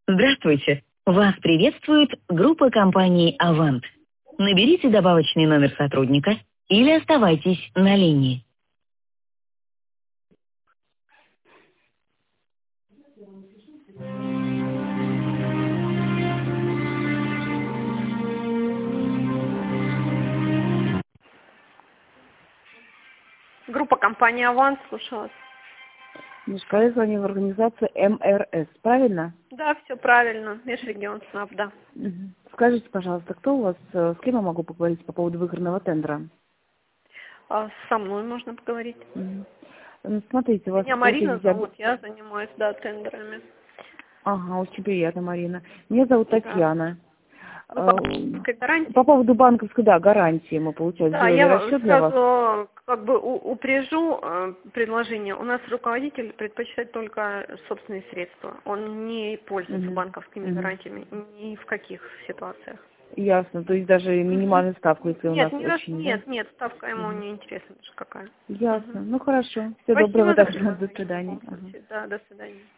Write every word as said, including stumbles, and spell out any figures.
Здравствуйте! Вас приветствует группа компании «Авант». Наберите добавочный номер сотрудника или оставайтесь на линии. Группа компании «Авант», слушаю вас. Мишка, я звоню в организацию эм эр эс, правильно? Да, все правильно. Межрегион СНАП, да. Мгм. Скажите, пожалуйста, кто у вас, э, с кем я могу поговорить по поводу выигранного тендера? А со мной можно поговорить. Мгм. Ну, смотрите, у вас Меня в Марина очереди... зовут, я занимаюсь, да, тендерами. Ага, очень приятно, Марина. Меня зовут Да. Татьяна. Вы Э, по банковской гарантии? По поводу банковской, да, гарантии мы, получается, Да, сделали я расчет для вас. сразу как бы у- упряжу э, предложение. У нас руководитель предпочитает только собственные средства. Он не пользуется Мгм. банковскими Мгм. гарантиями ни в каких ситуациях. Ясно, то есть даже Мгм. минимальную ставку, если у нас Нет, не раз, очень, да? нет, нет, ставка ему Мгм. не интересна даже какая. Мгм. Ясно, ну хорошо. Всего доброго Спасибо за тогда, до предложение в свидания. любом Ага. случае. Да, до свидания.